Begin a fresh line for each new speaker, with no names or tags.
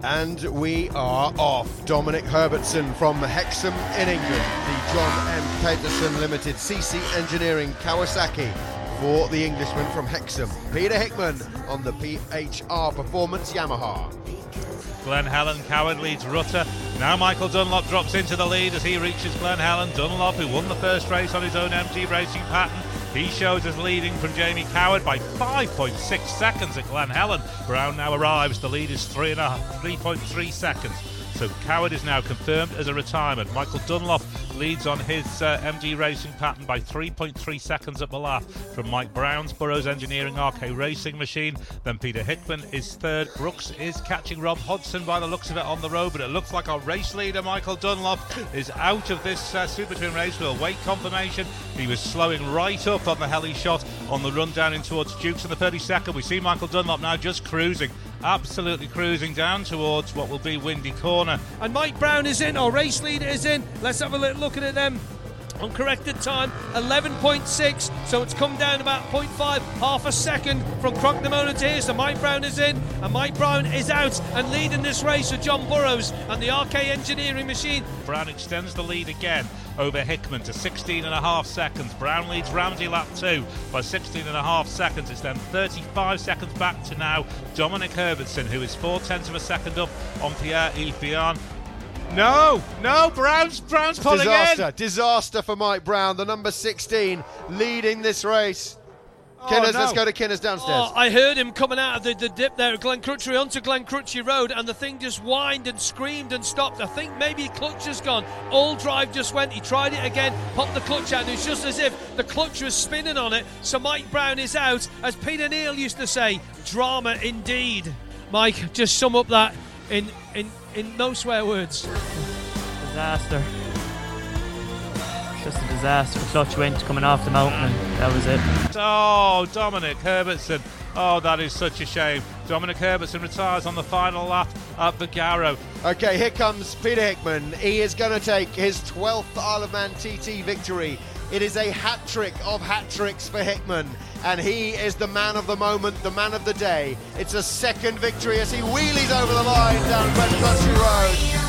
And we are off. Dominic Herbertson from Hexham in England. The John M. Peterson Limited CC Engineering Kawasaki for the Englishman from Hexham. Peter Hickman on the PHR Performance Yamaha.
Glen Helen Coward leads Rutter. Now Michael Dunlop drops into the lead as he reaches Glen Helen. Dunlop, who won the first race on his own MG racing pattern, he shows us leading from Jamie Coward by 5.6 seconds at Glen Helen. Brown now arrives. The lead is 3.3 seconds. So Coward is now confirmed as a retirement. Michael Dunlop leads on his MG racing pattern by 3.3 seconds at Ballath from Mike Brown's Burrows Engineering RK Racing machine. Then Peter Hickman is third. Brooks is catching Rob Hodgson by the looks of it on the road, but it looks like our race leader Michael Dunlop is out of this Super Twin race. We'll wait confirmation. He was slowing right up on the heli shot on the run down in towards Dukes in the 32nd. We see Michael Dunlop now just cruising, absolutely cruising down towards what will be Windy Corner.
And Mike Brown is in, our race leader is in. Let's have a little look at it then. Uncorrected time 11.6, so it's come down about 0.5, half a second from Crocknamona to here. So Mike Brown is in and Mike Brown is out and leading this race for John Burrows and the RK Engineering machine.
Brown extends the lead again over Hickman to 16.5 seconds. Brown leads Ramsey lap 2 by 16.5 seconds. It's then 35 seconds back to now Dominic Herbertson, who is 0.4 of a second up on Pierre-Yves Bihan. No, Brown's pulling in.
Disaster for Mike Brown, the number 16, leading this race. Kinners, let's go to Kinners downstairs.
I heard him coming out of the dip there at Glen Crutchley onto Glen Crutchley Road, and the thing just whined and screamed and stopped. I think maybe clutch has gone. All drive just went. He tried it again, popped the clutch out, and it's just as if the clutch was spinning on it. So Mike Brown is out. As Peter Neal used to say, drama indeed. Mike, just sum up that in no swear words.
Disaster. Just a disaster. The clutch went coming off the mountain and that was it.
Oh, Dominic Herbertson. Oh, that is such a shame. Dominic Herbertson retires on the final lap at Bagaro.
Okay, here comes Peter Hickman. He is going to take his 12th Isle of Man TT victory. It is a hat-trick of hat-tricks for Hickman, and he is the man of the moment, the man of the day. It's a second victory as he wheelies over the line down Glen Crutchley Road.